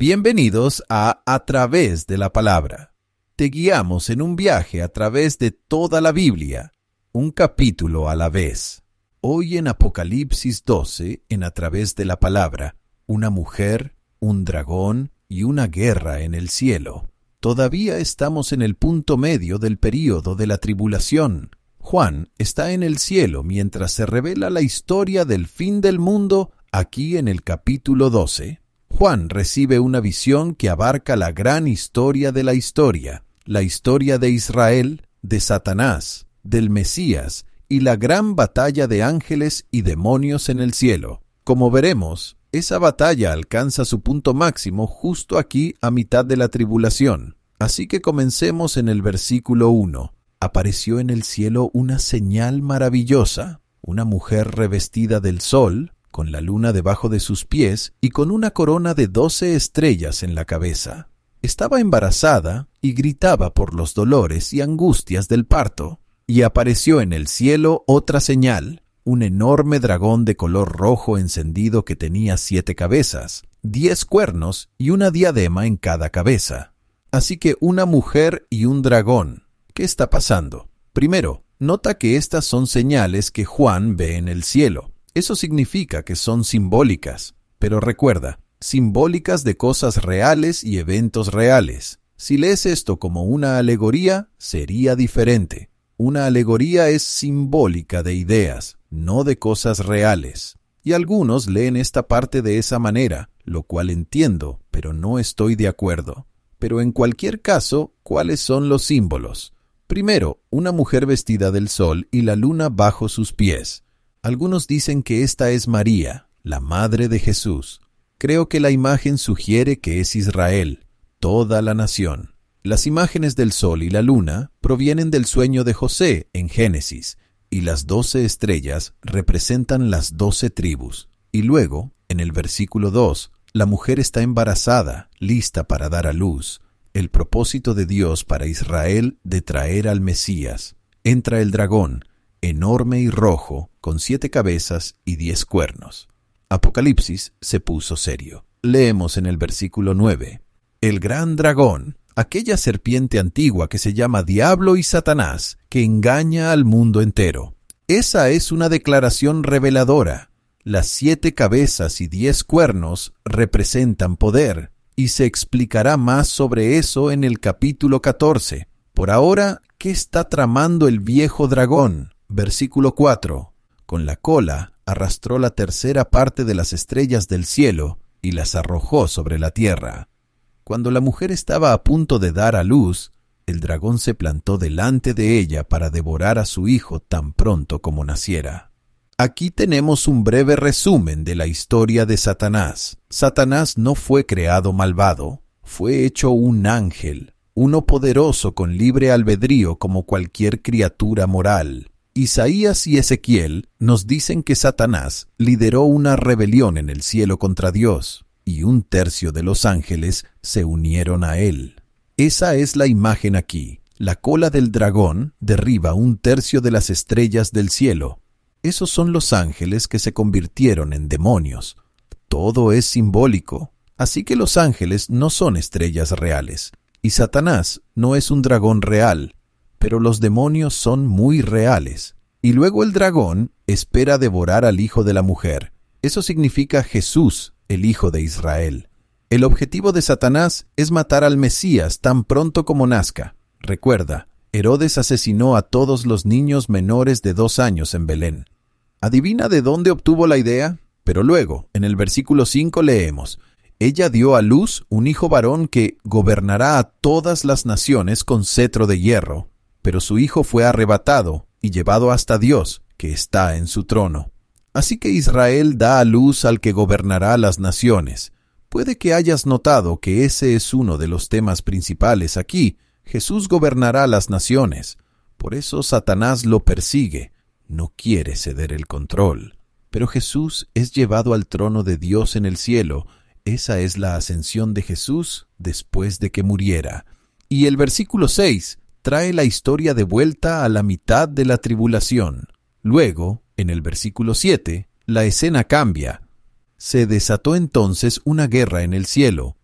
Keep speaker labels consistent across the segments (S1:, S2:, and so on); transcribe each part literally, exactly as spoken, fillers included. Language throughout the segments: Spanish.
S1: Bienvenidos a A Través de la Palabra. Te guiamos en un viaje a través de toda la Biblia, un capítulo a la vez. Hoy en Apocalipsis doce, en A Través de la Palabra, una mujer, un dragón y una guerra en el cielo. Todavía estamos en el punto medio del período de la tribulación. Juan está en el cielo mientras se revela la historia del fin del mundo aquí en el capítulo doce. Juan recibe una visión que abarca la gran historia de la historia, la historia de Israel, de Satanás, del Mesías y la gran batalla de ángeles y demonios en el cielo. Como veremos, esa batalla alcanza su punto máximo justo aquí a mitad de la tribulación. Así que comencemos en el versículo uno. Apareció en el cielo una señal maravillosa, una mujer revestida del sol, con la luna debajo de sus pies y con una corona de doce estrellas en la cabeza. Estaba embarazada y gritaba por los dolores y angustias del parto. Y apareció en el cielo otra señal, un enorme dragón de color rojo encendido que tenía siete cabezas, diez cuernos y una diadema en cada cabeza. Así que una mujer y un dragón. ¿Qué está pasando? Primero, nota que estas son señales que Juan ve en el cielo. Eso significa que son simbólicas, pero recuerda, simbólicas de cosas reales y eventos reales. Si lees esto como una alegoría, sería diferente. Una alegoría es simbólica de ideas, no de cosas reales. Y algunos leen esta parte de esa manera, lo cual entiendo, pero no estoy de acuerdo. Pero en cualquier caso, ¿cuáles son los símbolos? Primero, una mujer vestida del sol y la luna bajo sus pies. Algunos dicen que esta es María, la madre de Jesús. Creo que la imagen sugiere que es Israel, toda la nación. Las imágenes del sol y la luna provienen del sueño de José en Génesis, y las doce estrellas representan las doce tribus. Y luego, en el versículo dos, la mujer está embarazada, lista para dar a luz. El propósito de Dios para Israel de traer al Mesías. Entra el dragón, enorme y rojo, con siete cabezas y diez cuernos. Apocalipsis se puso serio. Leemos en el versículo nueve. El gran dragón, aquella serpiente antigua que se llama Diablo y Satanás, que engaña al mundo entero. Esa es una declaración reveladora. Las siete cabezas y diez cuernos representan poder, y se explicará más sobre eso en el capítulo catorce. Por ahora, ¿qué está tramando el viejo dragón? Versículo cuatro. Con la cola arrastró la tercera parte de las estrellas del cielo y las arrojó sobre la tierra. Cuando la mujer estaba a punto de dar a luz, el dragón se plantó delante de ella para devorar a su hijo tan pronto como naciera. Aquí tenemos un breve resumen de la historia de Satanás. Satanás no fue creado malvado, fue hecho un ángel, uno poderoso con libre albedrío como cualquier criatura moral. Isaías y Ezequiel nos dicen que Satanás lideró una rebelión en el cielo contra Dios, y un tercio de los ángeles se unieron a él. Esa es la imagen aquí. La cola del dragón derriba un tercio de las estrellas del cielo. Esos son los ángeles que se convirtieron en demonios. Todo es simbólico, así que los ángeles no son estrellas reales, y Satanás no es un dragón real. Pero los demonios son muy reales. Y luego el dragón espera devorar al hijo de la mujer. Eso significa Jesús, el hijo de Israel. El objetivo de Satanás es matar al Mesías tan pronto como nazca. Recuerda, Herodes asesinó a todos los niños menores de dos años en Belén. ¿Adivina de dónde obtuvo la idea? Pero luego, en el versículo cinco leemos: ella dio a luz un hijo varón que gobernará a todas las naciones con cetro de hierro. Pero su hijo fue arrebatado y llevado hasta Dios, que está en su trono. Así que Israel da a luz al que gobernará las naciones. Puede que hayas notado que ese es uno de los temas principales aquí. Jesús gobernará las naciones. Por eso Satanás lo persigue. No quiere ceder el control. Pero Jesús es llevado al trono de Dios en el cielo. Esa es la ascensión de Jesús después de que muriera. Y el versículo seis trae la historia de vuelta a la mitad de la tribulación. Luego, en el versículo siete, la escena cambia. Se desató entonces una guerra en el cielo.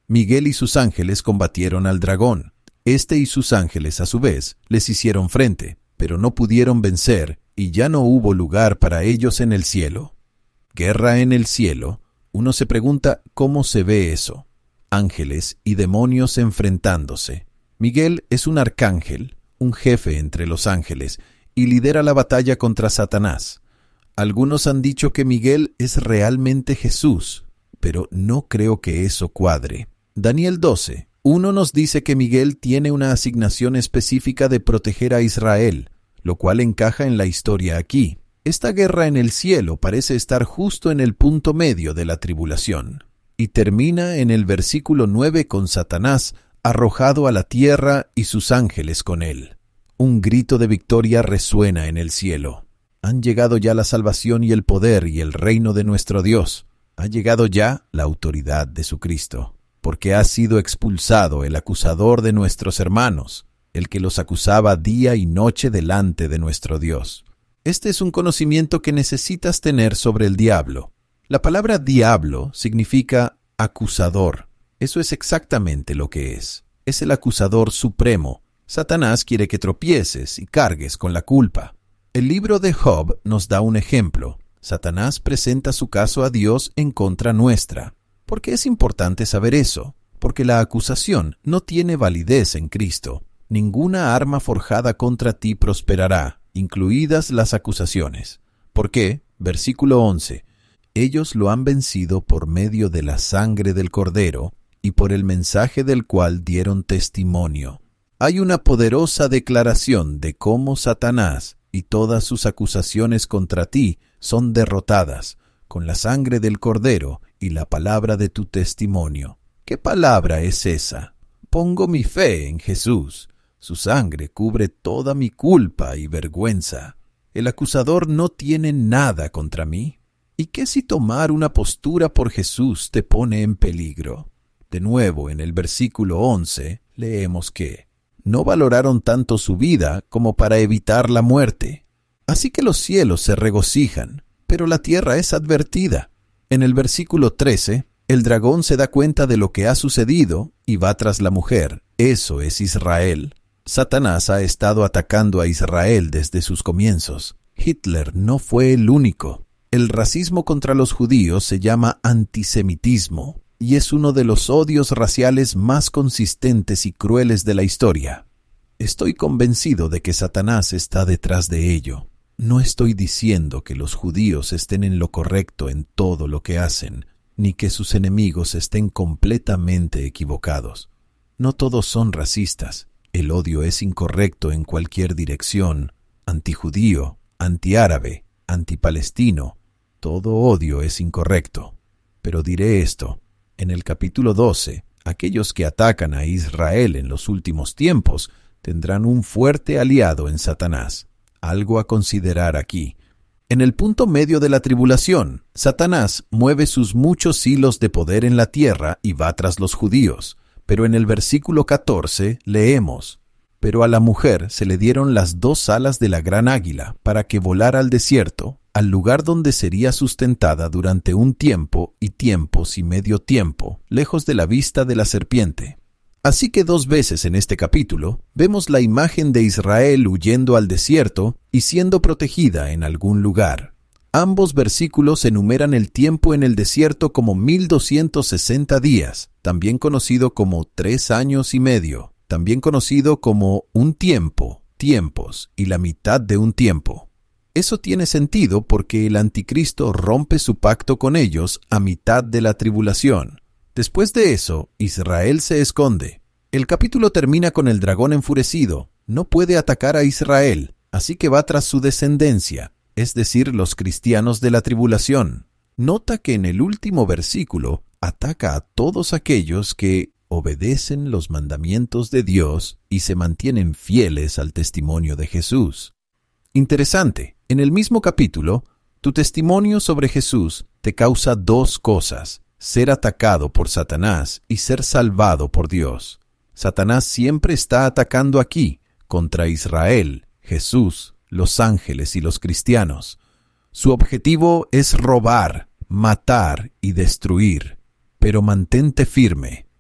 S1: Miguel y sus ángeles combatieron al dragón. Este y sus ángeles, a su vez, les hicieron frente, pero no pudieron vencer, y ya no hubo lugar para ellos en el cielo. Guerra en el cielo. Uno se pregunta cómo se ve eso. Ángeles y demonios enfrentándose. Miguel es un arcángel, un jefe entre los ángeles, y lidera la batalla contra Satanás. Algunos han dicho que Miguel es realmente Jesús, pero no creo que eso cuadre. Daniel doce. Uno nos dice que Miguel tiene una asignación específica de proteger a Israel, lo cual encaja en la historia aquí. Esta guerra en el cielo parece estar justo en el punto medio de la tribulación, y termina en el versículo nueve con Satanás arrojado a la tierra y sus ángeles con él. Un grito de victoria resuena en el cielo. Han llegado ya la salvación y el poder y el reino de nuestro Dios. Ha llegado ya la autoridad de su Cristo, porque ha sido expulsado el acusador de nuestros hermanos, el que los acusaba día y noche delante de nuestro Dios. Este es un conocimiento que necesitas tener sobre el diablo. La palabra diablo significa acusador. Eso es exactamente lo que es. Es el acusador supremo. Satanás quiere que tropieces y cargues con la culpa. El libro de Job nos da un ejemplo. Satanás presenta su caso a Dios en contra nuestra. ¿Por qué es importante saber eso? Porque la acusación no tiene validez en Cristo. Ninguna arma forjada contra ti prosperará, incluidas las acusaciones. ¿Por qué? Versículo once. Ellos lo han vencido por medio de la sangre del Cordero y por el mensaje del cual dieron testimonio. Hay una poderosa declaración de cómo Satanás y todas sus acusaciones contra ti son derrotadas con la sangre del Cordero y la palabra de tu testimonio. ¿Qué palabra es esa? Pongo mi fe en Jesús. Su sangre cubre toda mi culpa y vergüenza. El acusador no tiene nada contra mí. ¿Y qué si tomar una postura por Jesús te pone en peligro? De nuevo, en el versículo once, leemos que no valoraron tanto su vida como para evitar la muerte. Así que los cielos se regocijan, pero la tierra es advertida. En el versículo trece, el dragón se da cuenta de lo que ha sucedido y va tras la mujer. Eso es Israel. Satanás ha estado atacando a Israel desde sus comienzos. Hitler no fue el único. El racismo contra los judíos se llama antisemitismo y es uno de los odios raciales más consistentes y crueles de la historia. Estoy convencido de que Satanás está detrás de ello. No estoy diciendo que los judíos estén en lo correcto en todo lo que hacen, ni que sus enemigos estén completamente equivocados. No todos son racistas. El odio es incorrecto en cualquier dirección, antijudío, antiárabe, antipalestino. Todo odio es incorrecto. Pero diré esto, en el capítulo doce, aquellos que atacan a Israel en los últimos tiempos tendrán un fuerte aliado en Satanás. Algo a considerar aquí. En el punto medio de la tribulación, Satanás mueve sus muchos hilos de poder en la tierra y va tras los judíos. Pero en el versículo catorce leemos: Pero a la mujer se le dieron las dos alas de la gran águila para que volara al desierto, al lugar donde sería sustentada durante un tiempo y tiempos y medio tiempo, lejos de la vista de la serpiente. Así que dos veces en este capítulo vemos la imagen de Israel huyendo al desierto y siendo protegida en algún lugar. Ambos versículos enumeran el tiempo en el desierto como mil doscientos sesenta días, también conocido como tres años y medio, también conocido como un tiempo, tiempos y la mitad de un tiempo. Eso tiene sentido porque el anticristo rompe su pacto con ellos a mitad de la tribulación. Después de eso, Israel se esconde. El capítulo termina con el dragón enfurecido. No puede atacar a Israel, así que va tras su descendencia, es decir, los cristianos de la tribulación. Nota que en el último versículo ataca a todos aquellos que obedecen los mandamientos de Dios y se mantienen fieles al testimonio de Jesús. Interesante, en el mismo capítulo, tu testimonio sobre Jesús te causa dos cosas: ser atacado por Satanás y ser salvado por Dios. Satanás siempre está atacando aquí, contra Israel, Jesús, los ángeles y los cristianos. Su objetivo es robar, matar y destruir. Pero mantente firme,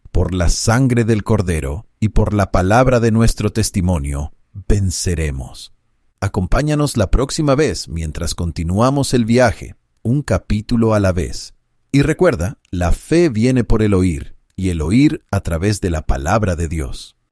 S1: por la sangre del Cordero y por la palabra de nuestro testimonio, venceremos. Acompáñanos la próxima vez mientras continuamos el viaje, un capítulo a la vez. Y recuerda, la fe viene por el oír, y el oír a través de la palabra de Dios.